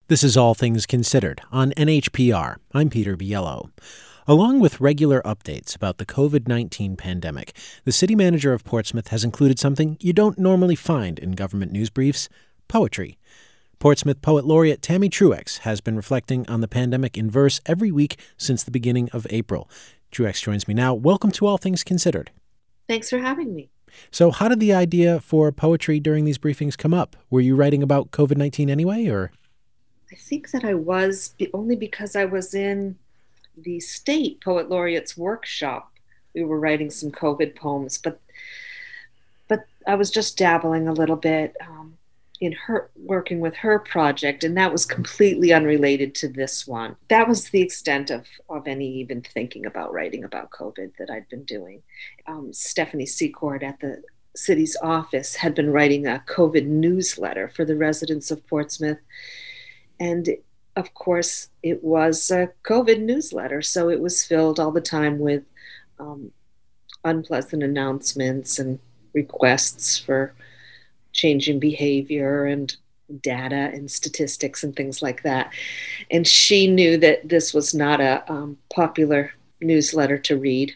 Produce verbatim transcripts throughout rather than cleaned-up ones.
This is All Things Considered on N H P R. I'm Peter Biello. Along with regular updates about the covid nineteen pandemic, the city manager of Portsmouth has included something you don't normally find in government news briefs: poetry. Portsmouth Poet Laureate Tammy Truex has been reflecting on the pandemic in verse every week since the beginning of April. Truex joins me now. Welcome to All Things Considered. Thanks for having me. So how did the idea for poetry during these briefings come up? Were you writing about covid nineteen anyway, or...? I think that I was only because I was in the state poet laureate's workshop. We were writing some COVID poems, but but I was just dabbling a little bit um, in her working with her project, and that was completely unrelated to this one. That was the extent of of any even thinking about writing about COVID that I'd been doing. Um, Stephanie Secord at the city's office had been writing a COVID newsletter for the residents of Portsmouth. And of course, it was a COVID newsletter, so it was filled all the time with um, unpleasant announcements and requests for changing behavior and data and statistics and things like that. And she knew that this was not a um, popular newsletter to read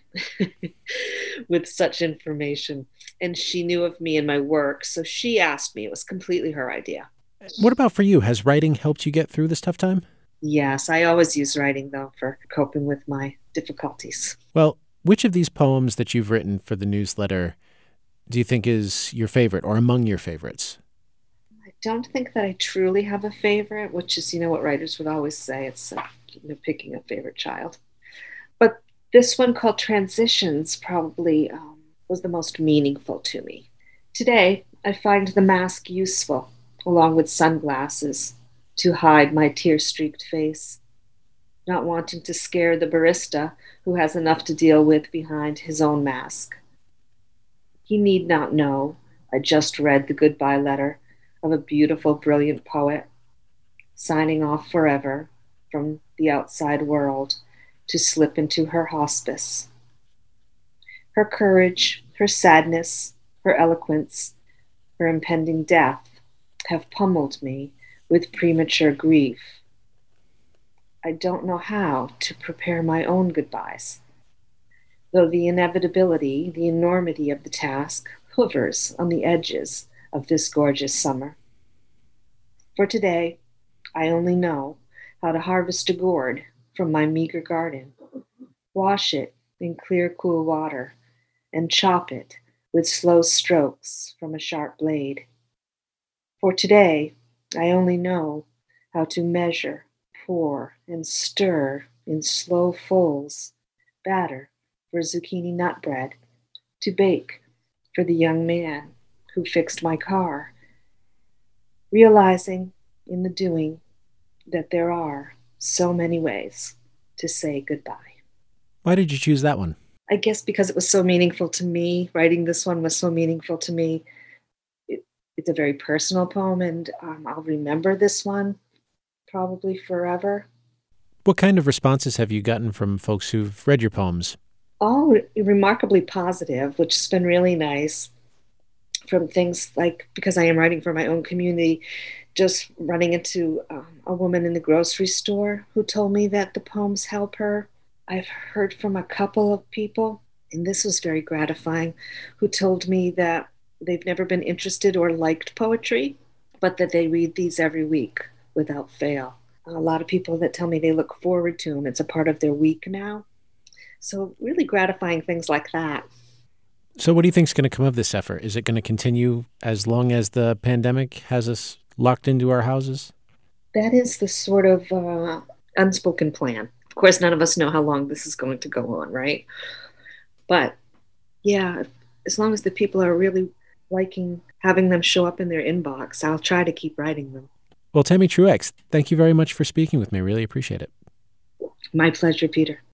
with such information. And she knew of me and my work, so she asked me. It was completely her idea. What about for you? Has writing helped you get through this tough time? Yes, I always use writing, though, for coping with my difficulties. Well, which of these poems that you've written for the newsletter do you think is your favorite or among your favorites? I don't think that I truly have a favorite, which is, you know, what writers would always say. It's uh, you know, picking a favorite child. But this one called Transitions probably um, was the most meaningful to me. Today, I find the mask useful, along with sunglasses, to hide my tear-streaked face, not wanting to scare the barista who has enough to deal with behind his own mask. He need not know I just read the goodbye letter of a beautiful, brilliant poet, signing off forever from the outside world to slip into her hospice. Her courage, her sadness, her eloquence, her impending death have pummeled me with premature grief. I don't know how to prepare my own goodbyes, though the inevitability, the enormity of the task hovers on the edges of this gorgeous summer. For today, I only know how to harvest a gourd from my meager garden, wash it in clear, cool water, and chop it with slow strokes from a sharp blade. For today, I only know how to measure, pour, and stir in slow fulls batter for zucchini nut bread, to bake for the young man who fixed my car, realizing in the doing that there are so many ways to say goodbye. Why did you choose that one? I guess because it was so meaningful to me. Writing this one was so meaningful to me. It's a very personal poem, and um, I'll remember this one probably forever. What kind of responses have you gotten from folks who've read your poems? All re- remarkably positive, which has been really nice. From things like, because I am writing for my own community, just running into um, a woman in the grocery store who told me that the poems help her. I've heard from a couple of people, and this was very gratifying, who told me that they've never been interested or liked poetry, but that they read these every week without fail. A lot of people that tell me they look forward to them. It's a part of their week now. So really gratifying things like that. So what do you think is going to come of this effort? Is it going to continue as long as the pandemic has us locked into our houses? That is the sort of uh, unspoken plan. Of course, none of us know how long this is going to go on, right? But yeah, as long as the people are really liking having them show up in their inbox, I'll try to keep writing them. Well, Tammy Truex, thank you very much for speaking with me. Really appreciate it. My pleasure, Peter.